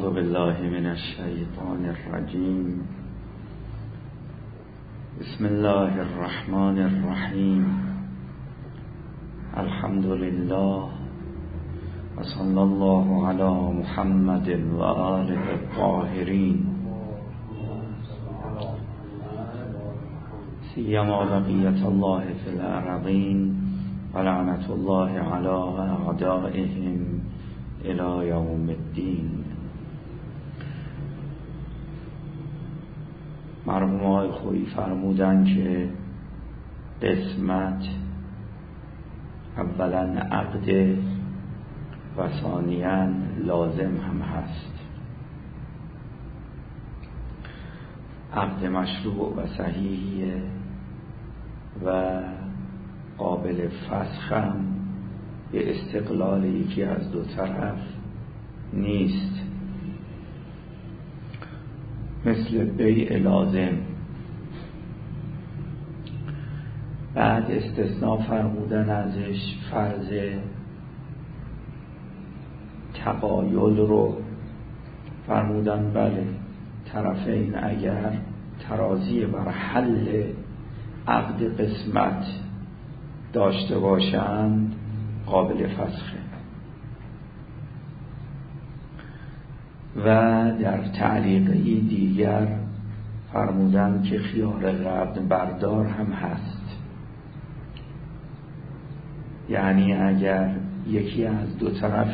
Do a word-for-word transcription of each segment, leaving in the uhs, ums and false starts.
اعوذ بالله من الشیطان الرجیم. بسم الله الرحمن الرحیم. الحمد لله و صلی الله علی محمد و آله الطاهرین، سیما بقیت الله فی الارضین و لعنت الله علی اعدائهم الی یوم الدین. مرحوم آقای خویی فرمودن که قسمت اولا عقد و ثانیاً لازم هم هست. عقد مشروع و صحیحیه و قابل فسخ هم به استقلال یکی از دو طرف نیست، مثل بیع لازم. بعد استثناء فرمودن ازش فرض تقایل رو فرمودن. بله، طرفین اگر ترازی بر حل عقد قسمت داشته باشند قابل فسخه. و در تعلیقه دیگر فرمودن که خیار قبض بردار هم هست، یعنی اگر یکی از دو طرف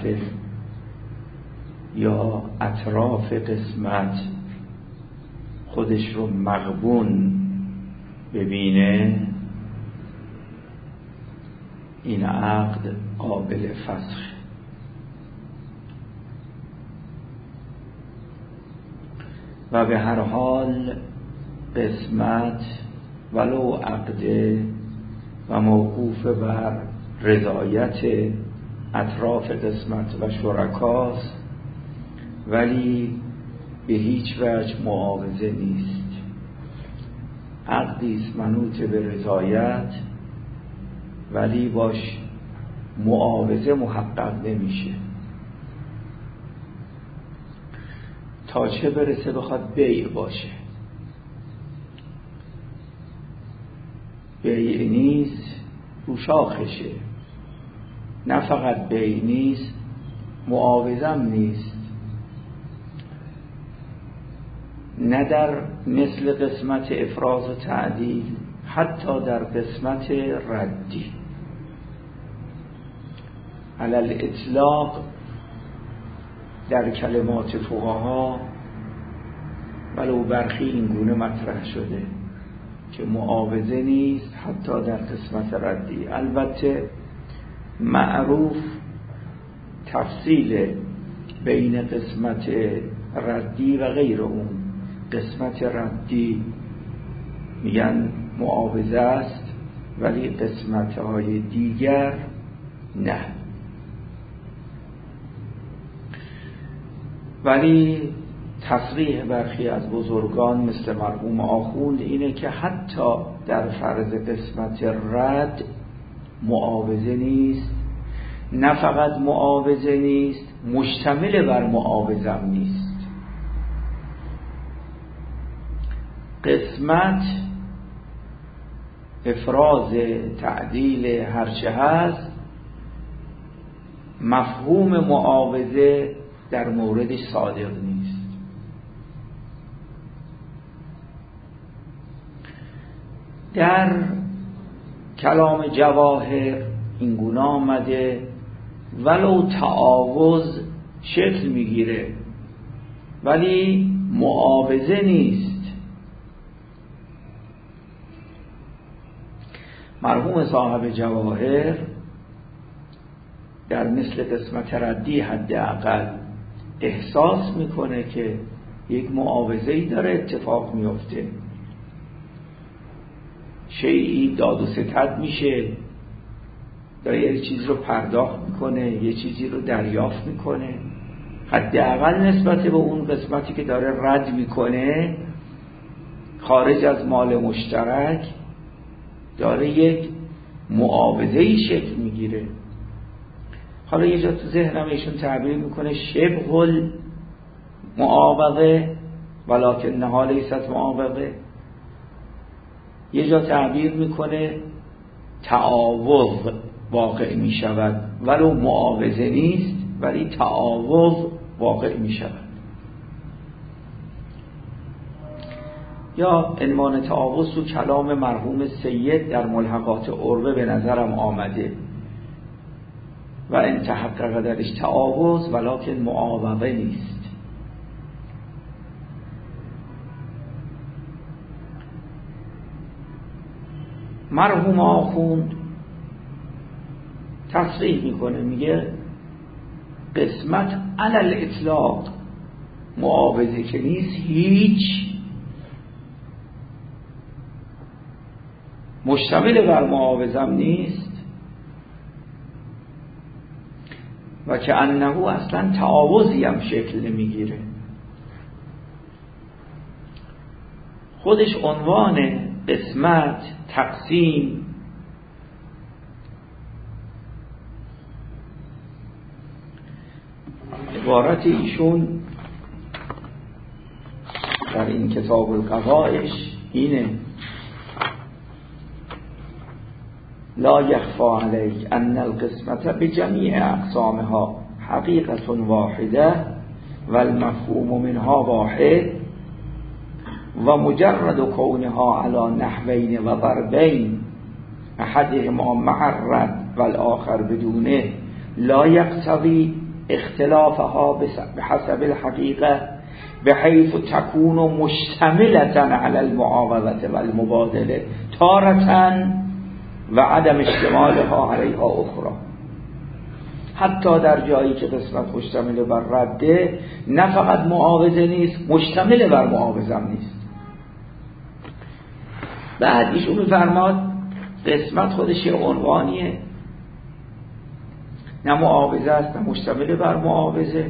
یا اطراف قسمت خودش رو مغبون ببینه، این عقد قابل فسخ. و به هر حال قسمت ولو عقده و موقوف بر رضایت اطراف قسمت و شرکاست، ولی به هیچ وجه معاوضه نیست. عقدیست منوط به رضایت، ولی باش معاوضه محقق نمیشه تا چه برسه بخواد بیع باشه. بیع نیست رو شاخشه، نه فقط بیع نیست، معاوضم نیست، نه در مثل قسمت افراز و تعدیل، حتی در قسمت ردی. علی الاطلاق در کلمات فقها ولو برخی این گونه مطرح شده که معاوضه نیست حتی در قسمت ردی. البته معروف تفصیل بین قسمت ردی و غیر اون. قسمت ردی میگن معاوضه است، ولی قسمت های دیگر نه. ولی تصریح برخی از بزرگان مثل مرحوم آخوند اینه که حتی در فرض قسمت رد معاوضه نیست، نه فقط معاوضه نیست، مشتمل بر معاوضه نیست. قسمت افراز تعدیل هرچه هست، مفهوم معاوضه در موردش صادق نیست. در کلام جواهر این گونه آمده ولو تعاوض شکل میگیره ولی معاوضه نیست. مرحوم صاحب جواهر در مثل قسمت ردی حداقل احساس میکنه که یک معاوضه‌ای داره اتفاق میفته، شیئی داد و ستد میشه، داره یه چیزی رو پرداخت میکنه، یه چیزی رو دریافت میکنه. حداقل نسبت به اون قسمتی که داره رد میکنه خارج از مال مشترک داره یک معاوضه‌ای شکل میگیره. حالا یه جا تو ذهنم ایشون تعبیر میکنه شبه معاوضه ولکنها لیست معاوضه، یه جا تعبیر میکنه تعاوض واقع میشود ولو معاوضه نیست، ولی تعاوض واقع میشود. یا عنوان تعاوض تو کلام مرحوم سید در ملحقات عروه به نظرم آمده و ان تحقق درش تعاوض ولکن معاوضه نیست. مرحوم آخوند تصریح میکنه، میگه قسمت علی الاطلاق معاوضه که نیست، هیچ مشتمل بر معاوضم نیست و که انه اصلا تعاوضی هم شکل نمیگیره. خودش عنوان قسمت، تقسیم، عبارت ایشون در این کتاب القضائش اینه: لا یخفی علیک ان القسمت بجمیع اقسامها حقیقت واحده و المفهوم منها واحد و مجرد کونها علی نحوین و ضربین احدهما مع الرد والآخر بدونه لا یقتضی اختلافها بحسب الحقیقه بحيث تكون مشتملة على المعاوضة والمبادله تارة و عدم اشتمالها علیها اخرى. حتی در جایی که قسمت مشتمل بر رده، نه فقط معاوضه نیست، مشتمل بر معاوضه هم نیست. بعد ایشون میفرماد قسمت خودش یه عنوانیه، نه معاوضه است نه مشتمل بر معاوضه،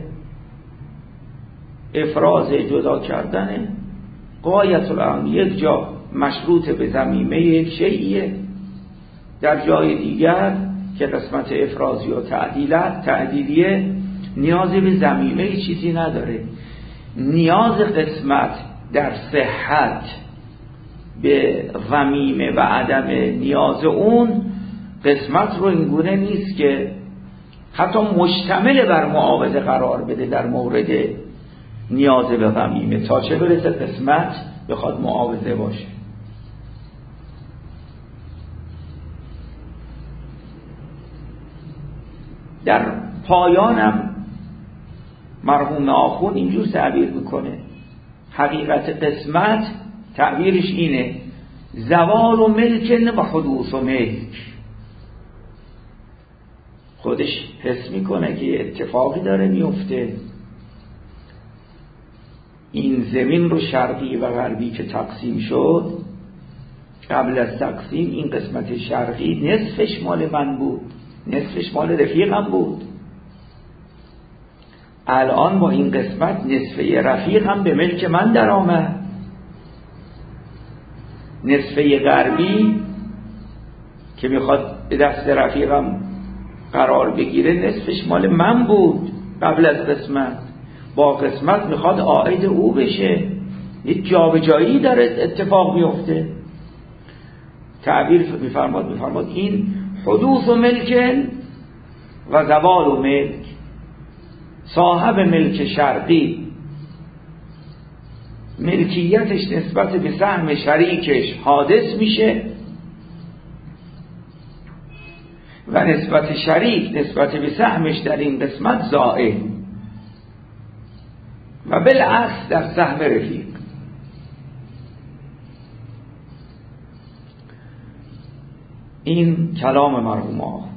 افراز جدا کردنه، غایت الامر یک جا مشروط به ضمیمه یک شیئیه، در جای دیگر که قسمت افرازی و تعدیلت تعدیلیه نیازی به ضمیمه چیزی نداره. نیاز قسمت در صحت به ضمیمه و عدم نیاز اون قسمت رو اینگونه نیست که حتی مشتمل بر معاوضه قرار بده در مورد نیاز به ضمیمه، تا چه برسه قسمت بخواد معاوضه باشه. در پایانم مرحوم آخوند اینجور تعبیر میکنه: حقیقت قسمت تعبیرش اینه زوال و ملک و حدوث و ملک. خودش حس میکنه که اتفاقی داره میفته، این زمین رو شرقی و غربی که تقسیم شد، قبل از تقسیم این قسمت شرقی نصفش مال من بود، نصفش مال رفیقم بود، الان با این قسمت نصفه رفیقم به ملک من در آمد، نصفه غربی که میخواد به دست رفیقم قرار بگیره نصفش مال من بود قبل از قسمت، با قسمت میخواد عائد او بشه، یک جابجایی داره اتفاق میفته. تعبیر میفرماد میفرماد این حدوث و ملک و زوال و ملک. صاحب ملک شرقی ملکیتش نسبت به سهم شریکش حادث میشه و نسبت شریک نسبت به سهمش در این قسمت زائل، و بالعکس در سهم رفیق. این کلام مرحوم آخوند.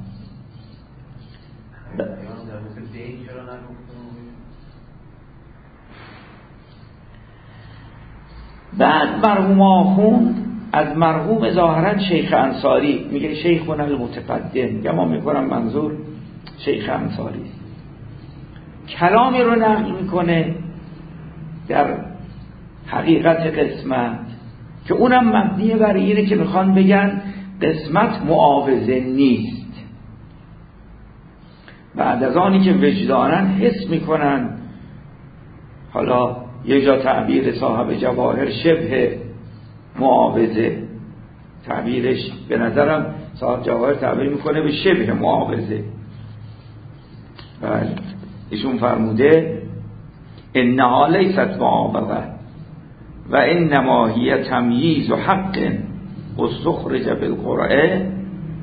بعد مرحوم آخوند از مرحوم ظاهرا شیخ انصاری میگه شیخون المتقدم، یا ما میکنم منظور شیخ انصاری، کلامی رو نقل میکنه در حقیقت قسمت که اونم مبنیه بر اینه که میخوان بگن قسمت معاوضه نیست. بعد از آنی که وجدانن حس میکنن حالا یه جا تعبیر صاحب جواهر شبه معاوضه، تعبیرش به نظرم صاحب جواهر تعبیر میکنه به شبه معاوضه. بله ایشون فرموده انها لیست معاوضه و انما هی تمییز و حق استخرج بالقرعه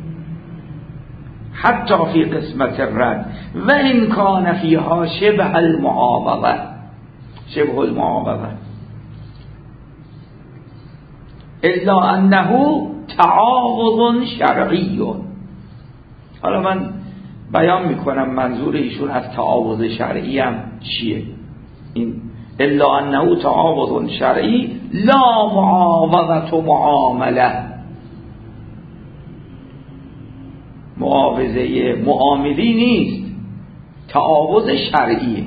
حتی فی قسمت الرد و ان کان فیها شبه المعاوضه، شبه المعاوضه الا انه تعاوض شرعی. حالا من بیان میکنم منظور ایشون از تعاوض شرعی هم چیه. این الا انه تعاوض شرعی لا معاوضه و معامله، معاوضه معاملی نیست، تعاوض شرعیه.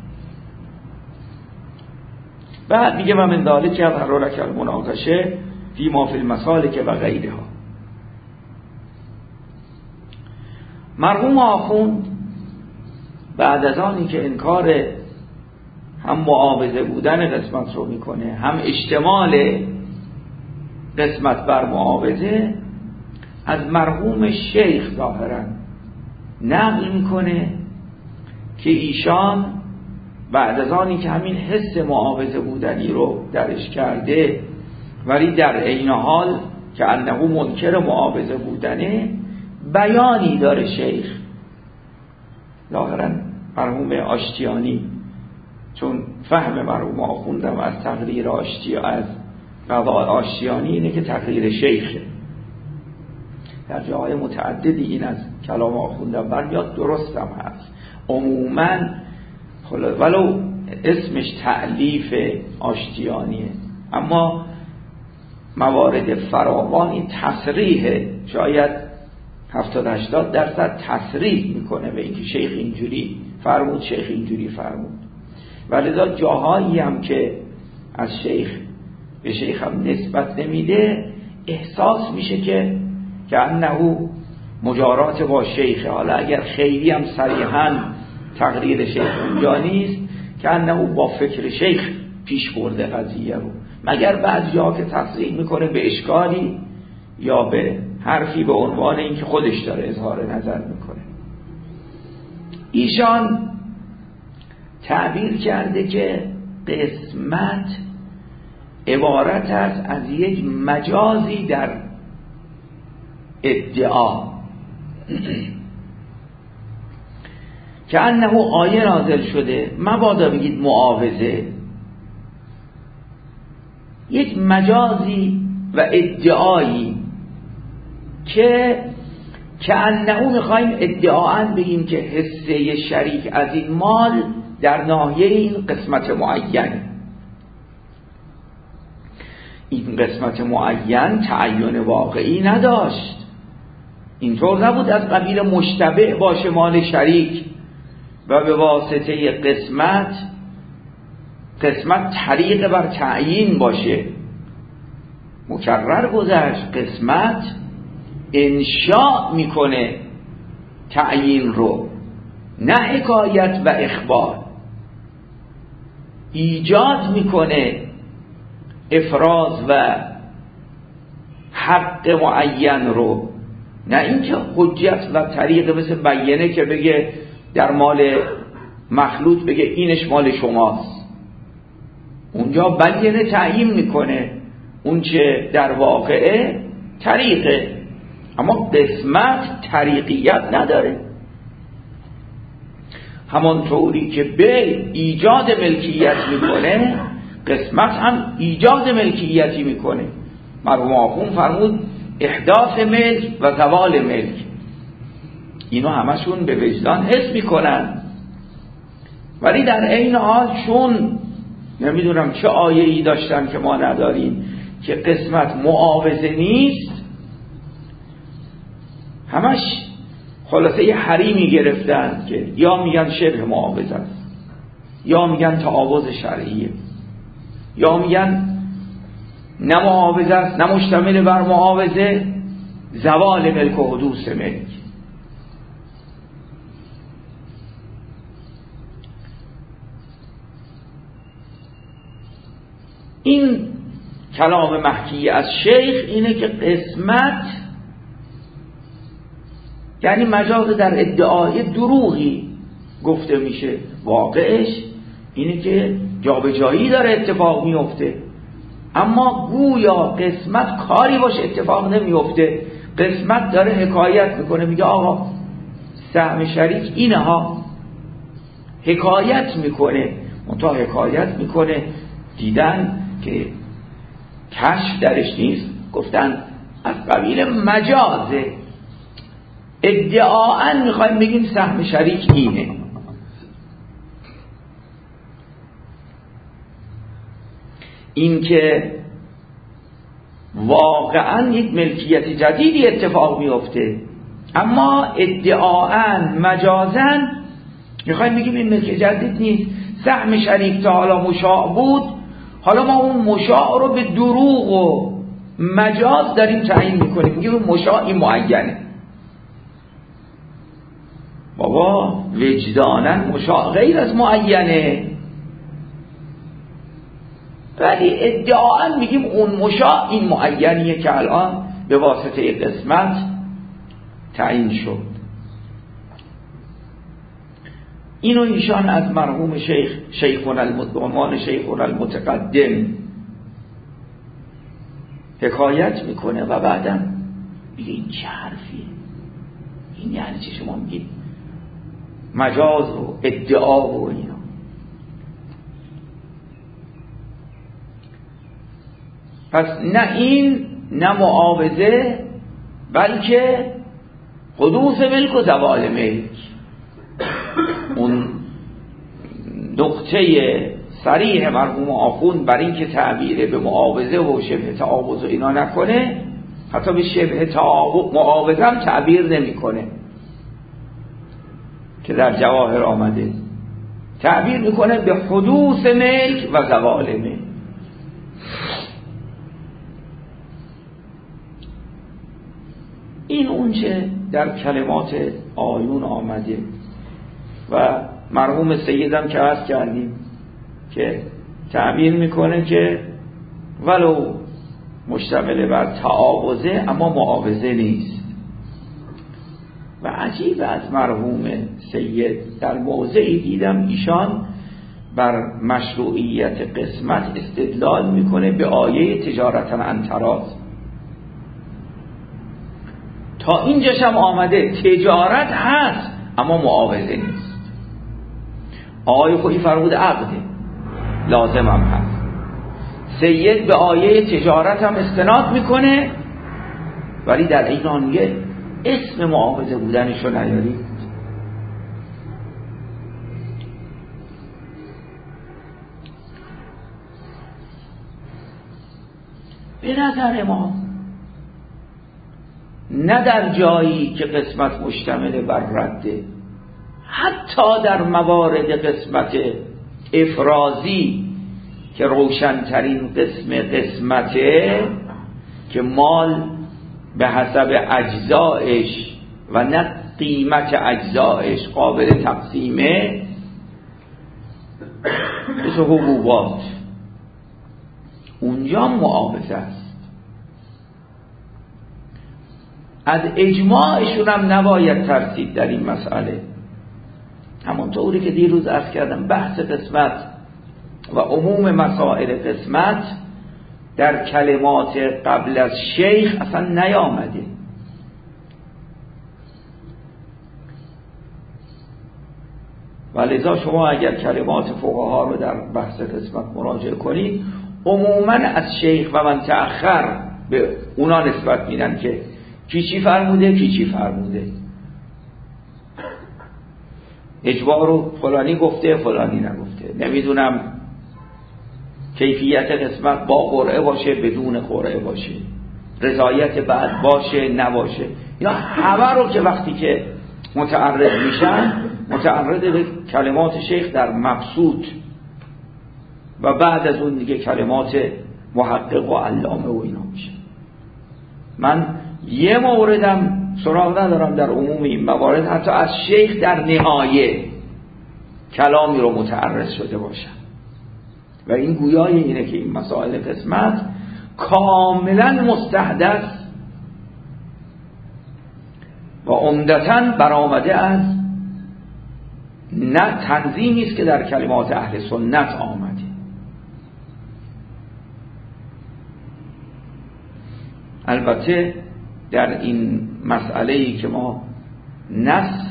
بعد میگه و من ذالک ضرورک المناقشه فی ما فی المسالک و غیرها. مرحوم آخوند بعد از آنی که انکار هم معاوضه بودن قسمت رو میکنه هم اشتمال قسمت بر معاوضه، از مرحوم شیخ ظاهرا نقل میکنه که ایشان بعد از آنی که همین حس معاوضه بودنی رو درش کرده ولی در عین حال که انه منکر معاوضه بودنه، بیانی داره شیخ ظاهرا مرحوم آشتیانی، چون فهم مرحوم آخوندم از تقریر آشتی از قضاء آشتیانی اینه که تقریر شیخه. در جاهای متعددی این از کلام آخوندم برمیاد، درستم هست عموما، ولو اسمش تألیف آشتیانیه اما موارد فراوانی تصریح، شاید هفتاد هشتاد درصد تصریح میکنه به اینکه شیخ اینجوری فرمود، شیخ اینجوری فرمود. ولذا جاهایی هم که از شیخ به شیخ هم نسبت نمیده احساس میشه که که انه مجارات با شیخ، حالا اگر خیلی هم صریحاً تقریر شیخ اونجا نیست، که انه با فکر شیخ پیش برده قضیه رو، مگر بعد جا که تصریح میکنه به اشکالی یا به حرفی به عنوان اینکه خودش داره اظهار نظر میکنه. ایشان تعبیر کرده که قسمت عبارت است از یک مجازی در ادعا، که انه آیه نازل شده، مبادا بگید معاوضه، یک مجازی و ادعایی که که انه میخوایم ادعااً بگیم که حصه شریک از این مال در ناحیه این قسمت معین، این قسمت معین تعین واقعی نداشت، اینطور نبود از قبیل مشتبه باشه مال شریک و به واسطه قسمت قسمت طریق بر تعیین باشه. مکرر گذشت قسمت انشاء میکنه تعیین رو، نه حکایت و اخبار، ایجاد میکنه افراز و حق معین رو، نه اینکه حجت و طریق مثل بیانه که بگه در مال مخلوط بگه اینش مال شماست. اونجا بیانه تعیین میکنه اون چه در واقعه طریقه، اما قسمت طریقیت نداره. همانطوری که به ایجاد ملکیت میکنه، قسمت هم ایجاد ملکیتی میکنه. مرحوم آخوند فرمود احداث ملک و زوال ملک، اینو همشون به وجدان حس میکنن، ولی در عین حال چون نمیدونم چه آیه ای داشتن که ما نداریم که قسمت معاوضه نیست، همش خلاصه یه حریمی گرفتن که یا میگن شبه معاوضه است، یا میگن تعاوض شرعیه، یا میگن نه معاوضه است نه مشتمل بر معاوضه، زوال ملک و حدوث ملک. این کلام محکی از شیخ اینه که قسمت یعنی مجاز در ادعای دروغی گفته میشه، واقعش اینه که جابجایی داره اتفاق میفته، اما گویا قسمت کاری باشه اتفاق نمیفته. قسمت داره حکایت میکنه، میگه آقا سهم شریک اینه ها، حکایت میکنه. منتها حکایت میکنه دیدن که کشف درش نیست، گفتن از قبیل مجازه. ادعاً میخوایم بگیم سهم شریک اینه. این که واقعاً یک ملکیت جدیدی اتفاق میفته، اما ادعاءً مجازاً میخوایم بگیم این ملکیت جدید نیست. سهم شریک تا حالا مشاع بود، حالا ما اون مشاع رو به دروغ و مجاز داریم تعیین میکنیم، میگیم اون مشاعی معینه. بابا وجداناً مشاع غیر از معینه، ولی ادعاً میگیم اون مشاع این معینیه که الان به واسطه قسمت تعیین شد. اینو ایشان از مرحوم شیخ شیخون المتقدم شیخون المتقدم حکایت میکنه و بعدم میگه این چه حرفیه؟ این یعنی چه شما میگید مجاز و ادعا و اینا؟ پس نه این نه معاوضه، بلکه حدوث ملک و زوال ملک. اون نقطه صریح مرحوم آخوند بر این که تعبیر به معاوضه و شبه تعاوض و اینا نکنه، حتی به شبه تعاوض معاوضه هم تعبیر نمی کنه که در جواهر آمده، تعبیر میکنه به حدوث ملک و زوال ملک. این اونچه در کلمات آیون آمده و مرحوم سیدم که عرض کردیم که تعبیر میکنه که ولو مشتمل بر تعاوضه اما معاوضه نیست. و عجیب از مرحوم سید در موضعی دیدم ایشان بر مشروعیت قسمت استدلال میکنه به آیه تجارتا عن تراض. تا اینجاش هم آمده تجارت هست اما معاوضه نیست. آیه خودی فرمود عقده لازم هم هست. سید به آیه تجارت هم استناد میکنه ولی در این آن میگه اسم معاوضه بودنش رو نیارید. به نظر ما نه در جایی که قسمت مشتمل بر رده، حتی در موارد قسمت افرازی که روشنترین قسم قسمته که مال به حسب اجزایش و نه قیمت اجزایش قابل تقسیمه، مثل حبوبات، اونجا معاوضه است. از اجماعشون هم نباید ترسید در این مسئله. همونطوری که دیروز عرض کردم بحث قسمت و عموم مسائل قسمت در کلمات قبل از شیخ اصلا نیامده. و لذا شما اگر کلمات فقها رو در بحث قسمت مراجعه کنید عموما از شیخ و من تأخر به اونا نسبت میدن که کی چی فرموده کی چی فرموده، اجبار رو فلانی گفته فلانی نگفته، نمیدونم کیفیت قسمت با قرعه باشه بدون قرعه باشه، رضایت بعد باشه نباشه. یا همه رو که وقتی که متعرض میشن متعرض به کلمات شیخ در مبسوط و بعد از اون دیگه کلمات محقق و علامه و اینا میشه. من یه موردم سراغ ندارم در عموم این موارد حتی از شیخ در نهایه کلامی رو متعرض شده باشم. و این گویای اینه که این مسائل قسمت کاملا مستحدث و عمدتاً برآمده از نه تنظیمی است که در کلمات اهل سنت آمده. البته در این مسئله‌ای که ما نص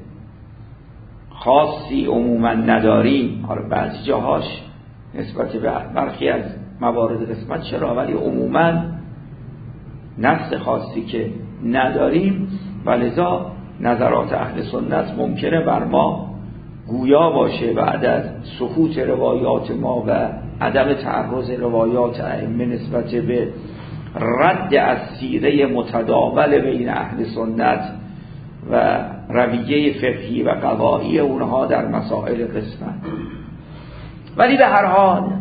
خاصی عموما نداریم، حالا بعضی جاهاش نسبت به برخی از موارد قسمت چرا، ولی عموما نص خاصی که نداریم و لذا نظرات اهل سنت ممکنه بر ما گویا باشه بعد از سکوت روایات ما و عدم تعرض روایات ائمه نسبت به رد از سیره متداول بین اهل سنت و رویه فقهی و قضایی اونها در مسائل قسمت. ولی به هر حال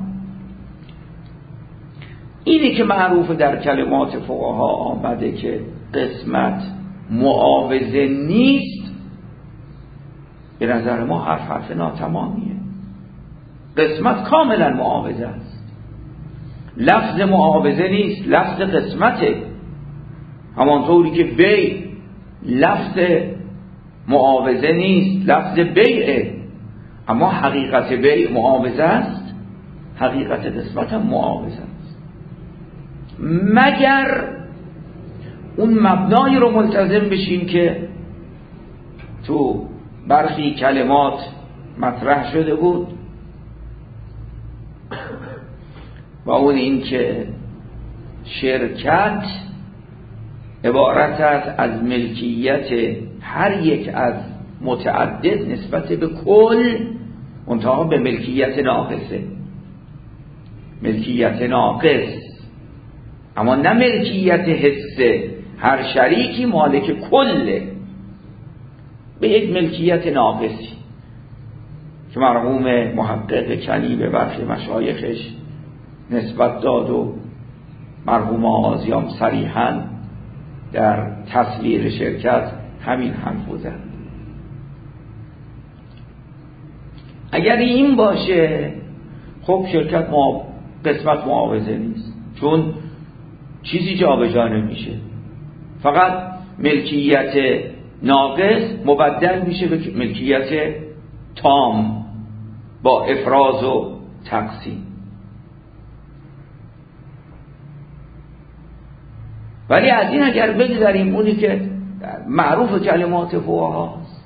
اینی که معروف در کلمات فقها آمده که قسمت معاوضه نیست، به نظر ما حرف حرف ناتمامیه. قسمت کاملا معاوضه است. لفظ معاوضه نیست، لفظ قسمته. همانطوری که بی لفظ معاوضه نیست، لفظ بیعه، اما حقیقت بیع معاوضه است، حقیقت قسمت هم معاوضه است، مگر اون مبنایی رو ملتزم بشیم که تو برخی کلمات مطرح شده بود و اون این که شرکت عبارت است از ملکیت هر یک از متعدد نسبت به کل، منتها به ملکیت ناقصه، ملکیت ناقص، اما نه ملکیت حسه. هر شریکی مالک کله به یک ملکیت ناقصی که مرحوم محقق کنی به برخی مشایخش نسبت داد و مرحوم آغازیان صریحاً در تصویر شرکت همین حرفو زد. اگر این باشه خب شرکت ما قسمت معاوضه نیست، چون چیزی جابجا نمیشه، فقط ملکیت ناقص مبدل میشه به ملکیت تام با افراز و تقسیم. ولی از این اگر بگذاریم اونی که معروف کلمات فقهاست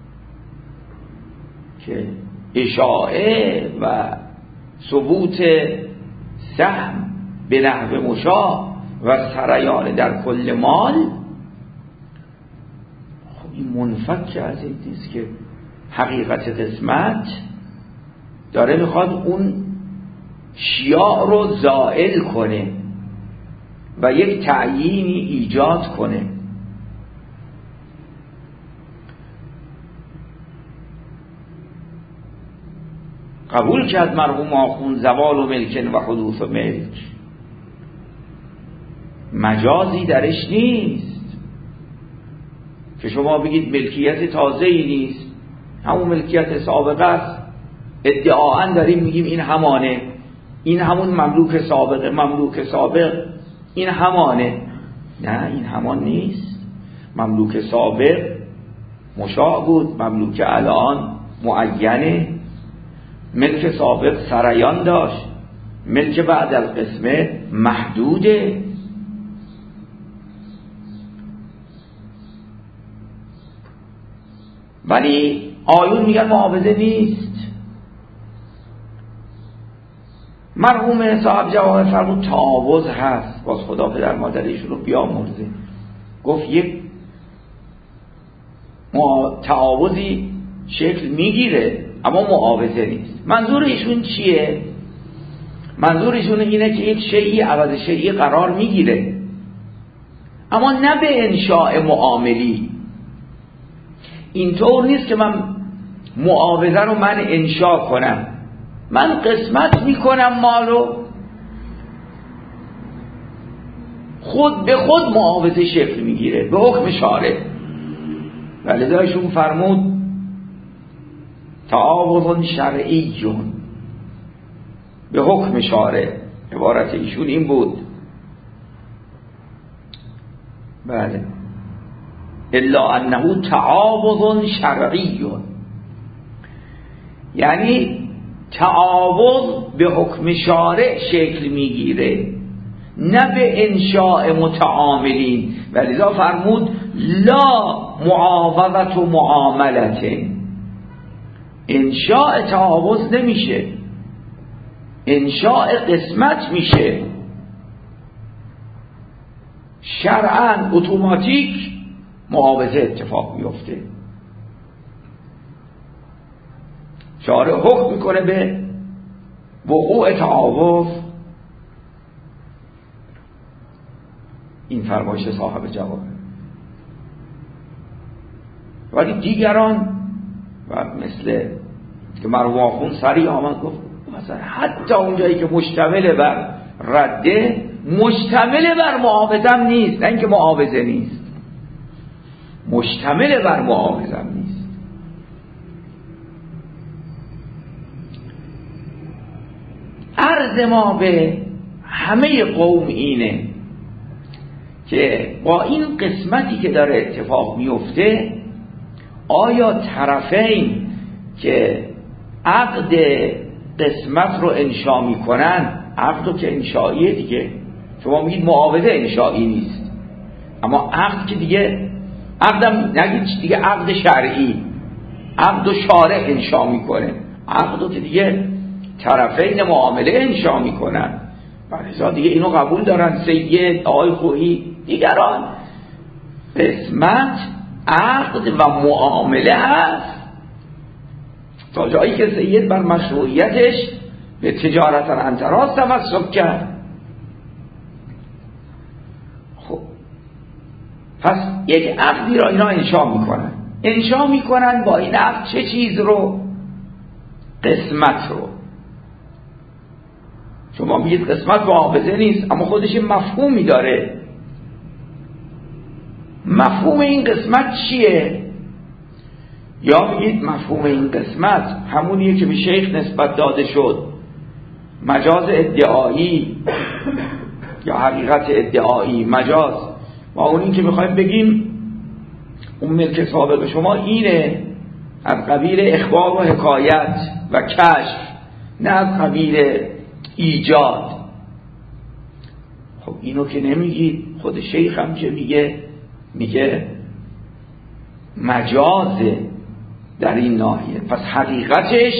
که اشاعه و ثبوت سهم به نحو مشاع و سریان در کل مال، خب این منفک از این نیست که حقیقت قسمت داره میخواد اون شیاع رو زائل کنه و یک تعیینی ایجاد کنه. قبول کرد مرحوم آخوند زوال و ملکن و حدوث و ملک، مجازی درش نیست که شما بگید ملکیت تازه‌ای نیست، همون ملکیت سابقه است، ادعااً داریم میگیم این همانه، این همون مملوک سابقه، مملوک سابق این همانه. نه، این همان نیست. مملوک سابق مشاع بود، مملوک الان معینه. ملک سابق سریان داشت، ملک بعد القسمه محدوده. ولی آیون میگن معاوضه نیست. مرحوم صاحب جواب فرمود تعاوض هست، باز خدا پدر مادرشون رو بیامرزه، گفت یک تعاوضی شکل میگیره اما معاوضه نیست. منظور ایشون چیه؟ منظور ایشون اینه که یک شیئی عوض شیئی قرار میگیره، اما نه به انشاء معاملی. اینطور نیست که من معاوضه رو من انشاء کنم، من قسمت میکنم مالو، خود به خود معاوضه شکل میگیره به حکم شارع. ولذایشون فرمود تعاوض شرعیون، به حکم شارع. عبارت ایشون این بود. بله، الا انه تعاوض شرعی، یعنی تعاوض به حکم شارع شکل میگیره، نه به انشاء متعاملین. ولذا فرمود لا معاوضت و معاملت، انشاء تعاوض نمیشه، انشاء قسمت میشه. شرعاً اتوماتیک معاوضه اتفاق میفته. شارع حکم میکنه به وقوع تعاوض. این فرمایش صاحب جواب. ولی دیگران و مثل که مرواخون سریع آمد گفت مثلا حتی اونجایی که مشتمل بر رده مشتمل بر معاوضه نیست، نه اینکه معاوضه نیست، مشتمل بر معاوضه نیست. عرض ما به همه قوم اینه که با این قسمتی که داره اتفاق میفته، آیا طرفین که عقد قسمت رو انشا میکنن، عقد رو که انشاییه دیگه، شما میگید معاوضه انشایی نیست، اما عقد که دیگه، عقدم نگید دیگه عقد شرعی، عقد و شارع انشا میکنه، عقد رو که دیگه طرفین معامله انشا میکنن، بلزا دیگه اینو قبول دارن. سید آقای خویی دیگران، قسمت عقد و معامله هست، تا جایی که سید بر مشروعیتش به تجارت انتراز تمسک کرد. خب پس یک عقدی را اینا انشا میکنن، انشا میکنن با این عقد چه چیز رو؟ قسمت رو. شما میگید قسمت معاوضه نیست، اما خودش مفهومی داره. مفهوم این قسمت چیه؟ یا میگید مفهوم این قسمت همونیه که به شیخ نسبت داده شد، مجاز ادعایی یا حقیقت ادعایی. مجاز ما اونی که میخوایم بگیم اون ملک سابق شما اینه، از قبیل اخبار و حکایت و کشف، نه از قبیل ایجاد. خب اینو که نمیگید، خود شیخ هم که میگه میگه مجازه در این ناحیه، پس حقیقتش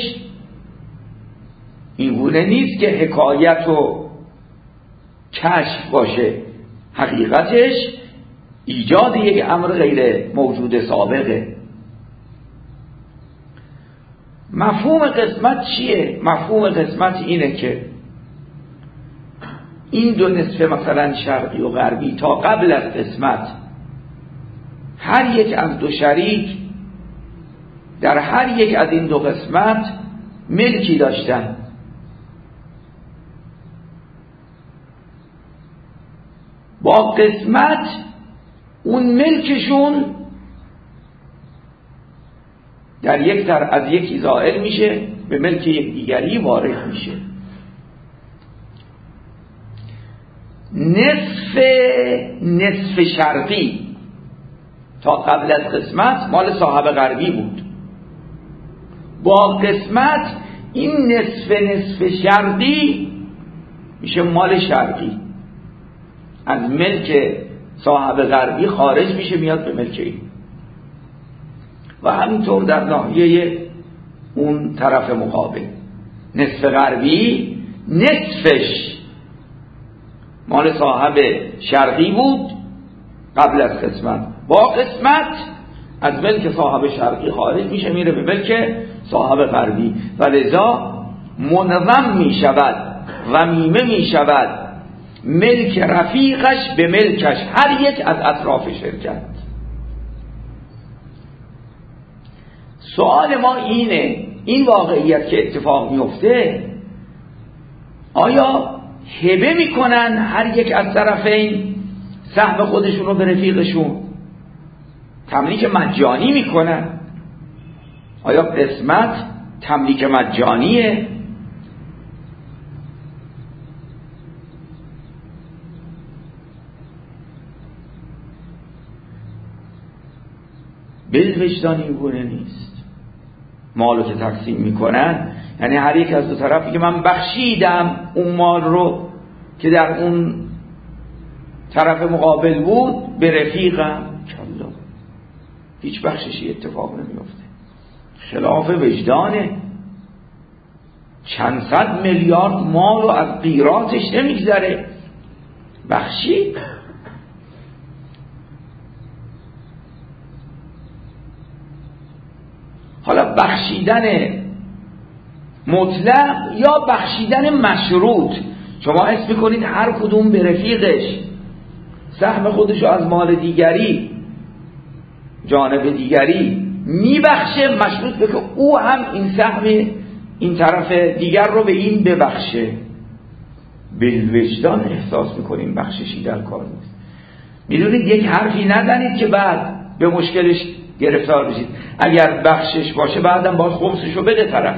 این گونه نیست که حکایت و کشف باشه، حقیقتش ایجاد یک امر غیر موجود سابقه. مفهوم قسمت چیه؟ مفهوم قسمت اینه که این دو نصف مثلا شرقی و غربی تا قبل از قسمت هر یک از دو شریک در هر یک از این دو قسمت ملکی داشتن. با قسمت اون ملکشون در یک در از یکی زائل میشه، به ملک یک دیگری وارد میشه. نصف نصف شرقی تا قبل از قسمت مال صاحب غربی بود، با قسمت این نصف نصف شرقی میشه مال شرقی، از ملک صاحب غربی خارج میشه میاد به ملک این. و همینطور در ناحیه اون طرف مقابل، نصف غربی نصفش مال صاحب شرقی بود قبل از قسمت، با قسمت از ملک صاحب شرقی خارج میشه میره به ملک صاحب غربی، و لذا منظم میشود و میمه میشود ملک رفیقش به ملکش هر یک از اطراف شرکت. سوال ما اینه، این واقعیت که اتفاق میفته آیا هبه میکنن هر یک از طرفین سهم خودشون رو به رفیقشون، تملیک مجانی میکنن؟ آیا قسمت تملیک مجانیه؟ بالوجدان این گونه نیست. مالو که تقسیم میکنن یعنی هر یک از دو طرفی که من بخشیدم اون مال رو که در اون طرف مقابل بود به رفیقم، کلا هیچ بخششی اتفاق نمیفته، خلاف وجدانه. چند صد میلیارد مال رو از قیراطش نمیگذره بخشی. حالا بخشیدن مطلق یا بخشیدن مشروط، شما اسم میکنید هر کدوم به رفیقش سهم خودشو از مال دیگری جانب دیگری میبخشه، مشروط به که او هم این سهم این طرف دیگر رو به این ببخشه. بالوجدان احساس میکنیم بخششی در کار نیست. میدونید یک حرفی نزنید که بعد به مشکلش گرفتار بشید. اگر بخشش باشه بعدم باید خمسشو بده طرف.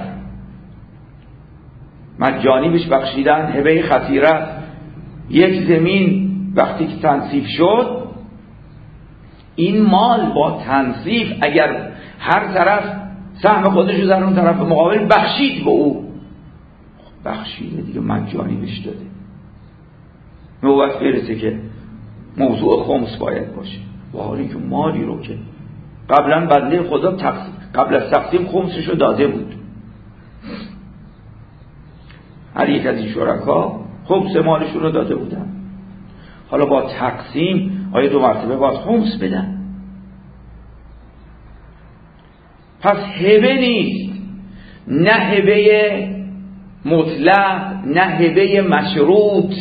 مجانی بهش بخشیدن هبه خطیره. یک زمین وقتی که تنصیف شد، این مال با تنصیف اگر هر طرف سهم خودشو در اون طرف مقابل بخشید به او، بخشیده دیگه، مجانی بهش داده. نوبت برسه که موضوع خمس باید باشه، و حالی که مالی رو که قبلا بنده خدا تقسیم قبل از تقسیم خمسشو داده بود، هر یک از این شرکا خمس مالشون رو داده بودن، حالا با تقسیم آیا دو مرتبه باید خمس بدن؟ پس هبه نیست، نه هبه مطلق نه هبه مشروط.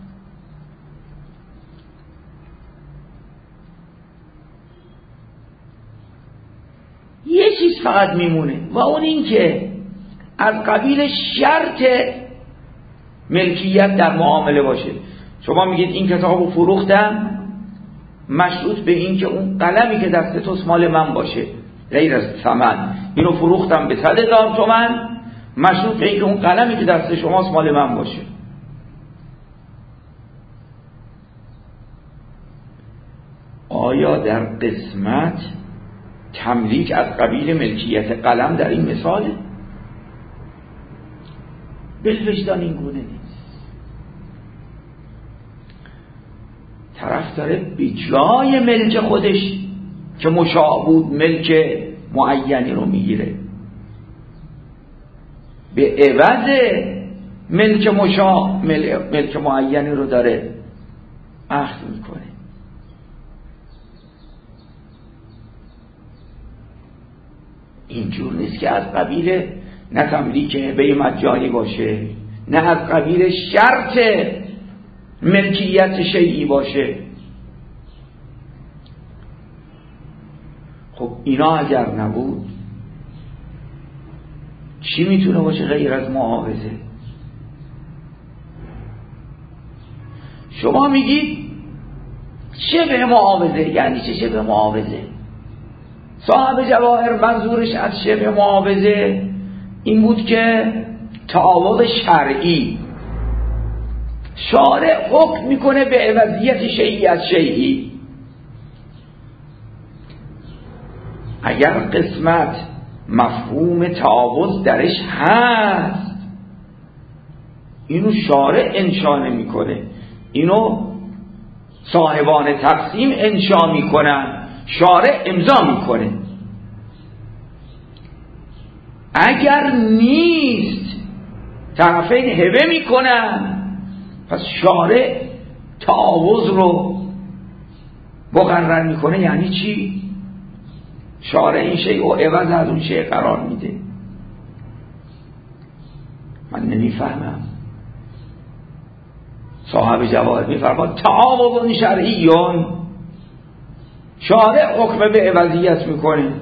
یه چیز فقط میمونه و اون این که از قبیل شرط ملکیت در معامله باشه. شما میگید این کتابو فروختم، مشروط به این که اون قلمی که دست توست مال من باشه، غیر از ثمن. اینو فروختم به صد هزار تومن، مشروط به این که اون قلمی که دست شماست مال من باشه. آیا در قسمت تملیک از قبیل ملکیت قلم در این مثاله؟ بالوجدان این گونه نیست. طرف داره به جای ملک خودش که مشاع بود ملک معینی رو میگیره، به عوض ملک مشاع ملک معینی رو داره اخذ میکنه. اینجور نیست که از قبیل نه تملیک هبه مجانی باشه، نه از قبیل شرط ملکیت شیئی باشه. خب اینا اگر نبود چی میتونه باشه غیر از معاوضه؟ شما میگید شبه معاوضه، یعنی چه شبه معاوضه؟ صاحب جواهر منظورش از شبه معاوضه این بود که تعاوض شرعی، شارع حکم میکنه به عوضیت شیئی از شیئی. اگر قسمت مفهوم تعاوض درش هست، اینو شارع انشا نمیکنه، اینو صاحبان تقسیم انشا میکنن، شارع امضا میکنه. اگر نیست طرفین هبه میکنن، پس شارع تعاوض رو مقرر میکنه. یعنی چی؟ شارع این شیء و عوض از اون شیء قرار میده. من نمیفهمم. صاحب جواهر میفرماد تعاوض شرعیون، شارع حکم به عوضیت میکنه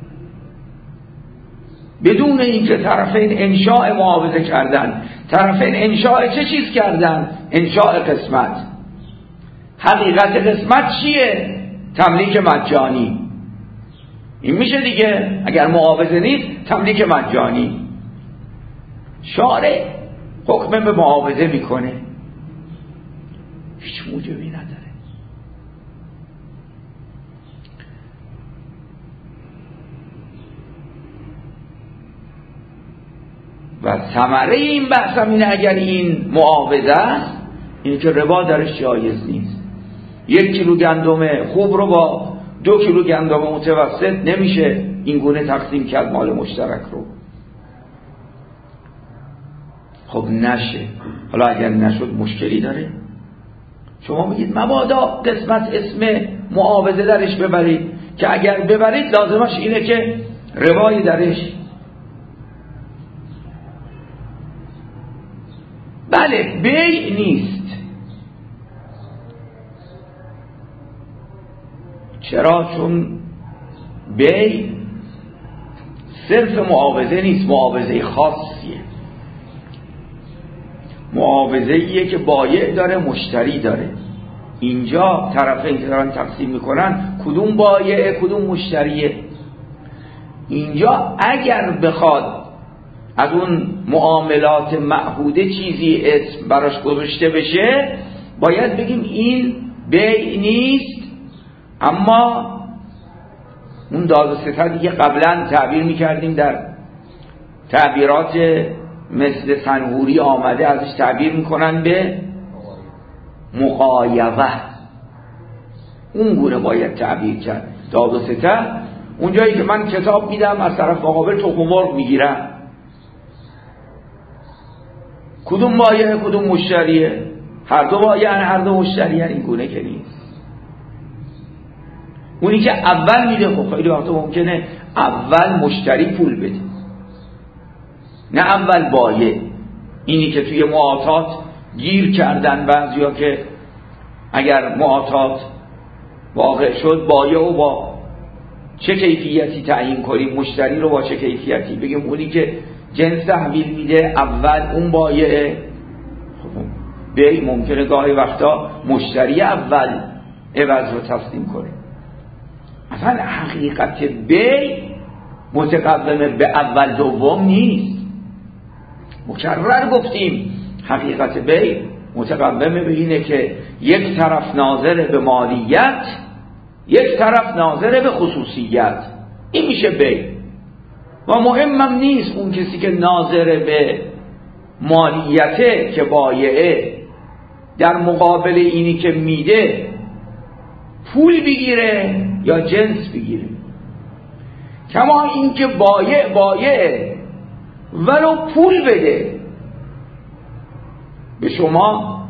بدون اینکه طرفین انشاء معاوضه کردن. طرفین انشاء چه چیز کردن؟ انشاء قسمت. حقیقت قسمت چیه؟ تملیک مجانی. این میشه دیگه، اگر معاوضه نیست تملیک مجانی. شارع حکم به معاوضه میکنه، هیچ موجبی نداره. و ثمره این بحث هم اینه اگر این معاوضه است، این که ربا درش جایز نیست. یک کیلو گندم خوب رو با دو کیلو گندم متوسط نمیشه این گونه تقسیم کرد مال مشترک رو. خب نشه. حالا اگر نشد مشکلی داره؟ شما میگید مبادا قسمت اسم معاوضه درش ببرید، که اگر ببرید لازمش اینه که ربایی درش. بله، بیع نیست. چرا؟ چون بیع صرف معاوضه نیست، معاوضه خاصیه. معاوضه ایه که بایع داره، مشتری داره. اینجا طرفین که دارن تقسیم میکنن کدوم بایعه کدوم مشتریه. اینجا اگر بخواد از اون معاملات معهوده چیزی اسم براش گذاشته بشه، باید بگیم این بیع نیست، اما اون داد و ستدی که قبلا تعبیر میکردیم در تعبیرات مثل سنهوری آمده ازش تعبیر میکنن به مقایبه. اون گونه باید تعبیر کرد. داد و ستد اون جایی که من کتاب میدم از طرف مقابل تخم مرغ میگیرم، کدوم بایعه کدوم مشتریه؟ هر دو بایعه هر دو مشتریه. این گونه که نیست. اونی که اول میده، خب خیلی وقتا ممکنه اول مشتری پول بده نه اول بایع. اینی که توی معاطات گیر کردن بعضیا که اگر معاطات واقع شد بایع و با چه کیفیتی تعیین کنیم، مشتری رو با چه کیفیتی بگیم. اونی که جنس تحویل میده اول اون بایع. خب بیع ممکنه گاهی وقتا مشتری اول عوض رو تسلیم کنه. اصلا حقیقت بیع متقدمه به اول دوم نیست. مکرر گفتیم حقیقت بیع متقدمه به اینه که یک طرف ناظر به مالیت، یک طرف ناظر به خصوصیت. این میشه بیع. و مهمم نیست اون کسی که ناظر به مالیته که بایعه در مقابل اینی که میده پول بگیره یا جنس بگیره. کما این که بایع بایعه ولو پول بده به شما،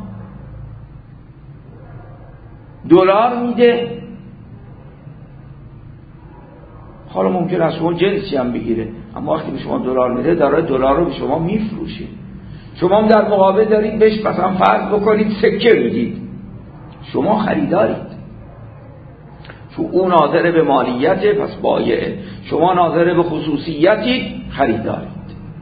دلار میده، حالا ممکن است شما جنسی هم بگیره، اما وقتی به شما دلار میده داره دلار رو به شما میفروشه. شما هم در مقابل دارید بهش مثلا فرض بکنید سکه میدید، شما خریدارید. چون اون ناظر به مالیته پس بایعه، شما ناظر به خصوصیتی خریدارید.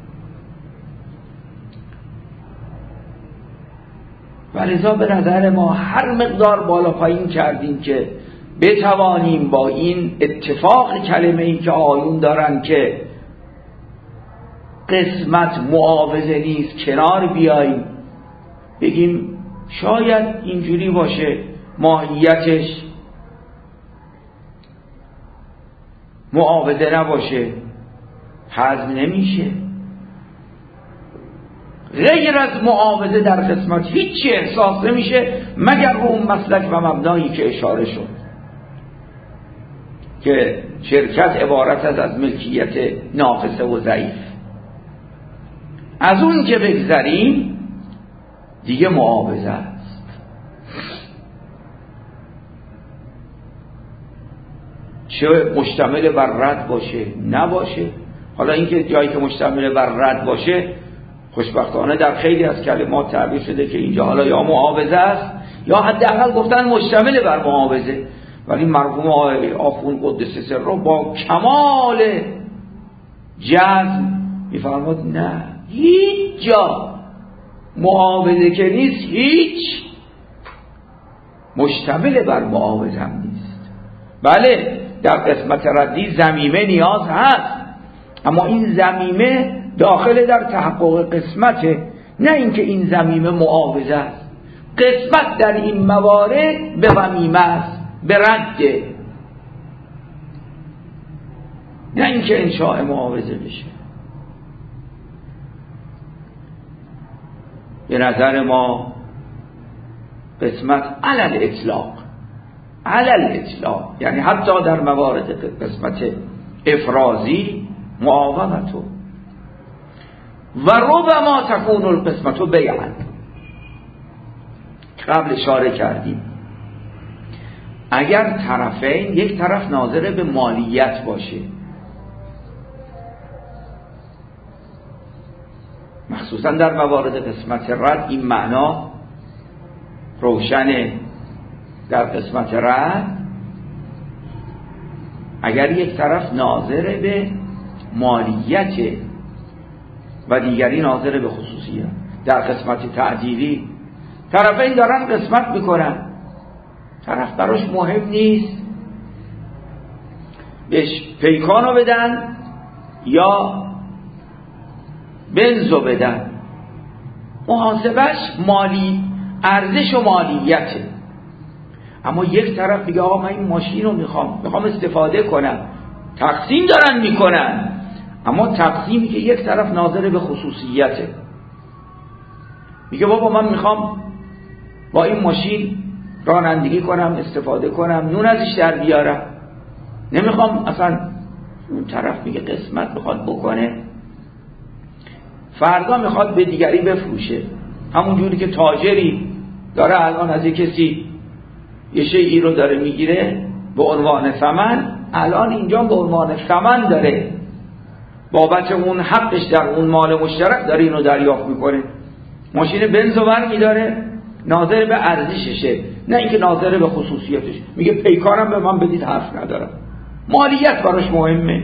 و لذا به نظر ما هر مقدار بالا پایین کردیم که بتوانیم با این اتفاق کلمه ای که آیون دارن که قسمت معاوضه نیست کنار بیاییم، بگیم شاید اینجوری باشه ماهیتش معاوضه نباشه، هضم نمیشه. غیر از معاوضه در قسمت هیچی احساس نمیشه مگر به اون مسلک و مبنایی که اشاره شد که شرکت عبارت است از ملکیت ناقصه و ضعیف. از اون که بگذریم دیگه معاوضه است. چه مشتمل بر رد باشه نباشه. حالا اینکه جایی که مشتمل بر رد باشه خوشبختانه در خیلی از کلمات تعبیر شده که اینجا حالا یا معاوضه است یا حداقل گفتن مشتمل بر معاوضه، ولی مرحوم آخوند قدس سره با کمال جزم میفرماد نه، هیچ جا معاوضه که نیست هیچ مشتمل بر معاوضه هم نیست. بله در قسمت ردی ضمیمه نیاز هست، اما این ضمیمه داخل در تحقق قسمته، نه اینکه این ضمیمه معاوضه است. قسمت در این موارد به ضمیمه است، به رده، نه اینکه انشاء معاوضه بشه. به نظر ما قسمت علل اطلاق، علل اطلاق یعنی حتی در موارد قسمت افرازی معاوضتو و ربما تكون القسمت بیعا. قبل اشاره کردیم اگر طرفین، یک طرف ناظر به مالیت باشه، مخصوصا در موارد قسمت رد این معنا روشنه. در قسمت رد اگر یک طرف ناظر به مالیت و دیگری ناظر به خصوصیت، در قسمت تعدیلی طرفین دارن قسمت میکنن، طرف براش مهم نیست بهش پیکانو بدن یا بنزو بدن، محاسبش مالی ارزش و مالیته. اما یک طرف میگه آقا من این ماشین رو میخوام میخوام استفاده کنم، تقسیم دارن میکنن، اما تقسیمی که یک طرف ناظر به خصوصیته، میگه بابا من میخوام با این ماشین رانندگی کنم، استفاده کنم، نون ازش در بیارم، نمیخوام اصلا. اون طرف میگه قسمت میخواد بکنه، فردا میخواد به دیگری بفروشه، همون جوری که تاجری داره الان از یک کسی یه شیئی رو داره میگیره به عنوان ثمن، الان اینجا به عنوان ثمن داره بابت اون حقش در اون مال مشترک داره اینو دریافت میکنه. ماشین بنزو بر میداره، ناظر به ارزششه، نه اینکه ناظر به خصوصیتش. میگه پیکارم به من بدید، حرف ندارم، مالیت براش مهمه.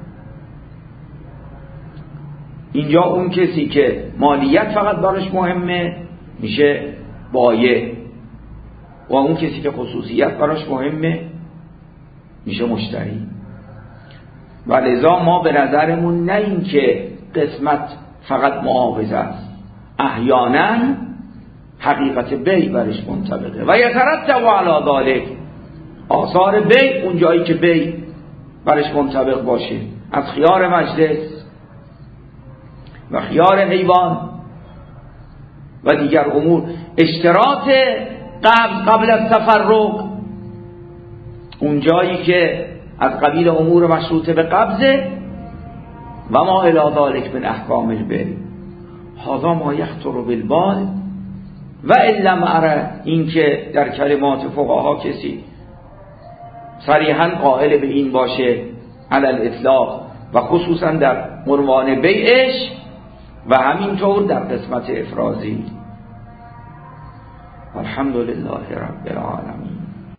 اینجا اون کسی که مالیت فقط براش مهمه میشه بایع و اون کسی که خصوصیت براش مهمه میشه مشتری. و لذا ما به نظرمون نه این که قسمت فقط معاوضه است، احیانا حقیقت بیع برش منطبقه و یترتب علی ذلک، آثار بیع اون جایی که بیع برش منطبق باشه، از خیار مجلس و خیار حیوان و دیگر امور، اشتراط قبل قبل از تفرق، اون جایی که از قبیل امور مشروطه به قبضه و ما الی ذلک من احکام البیع، هذا ما یخطر بالبال. و الا مع این که در کلمات فقها کسی صریحا قائل به این باشه علی الاطلاق و خصوصا در عنوان بیعش و همینطور در قسمت افرازی. الحمدلله رب العالمین.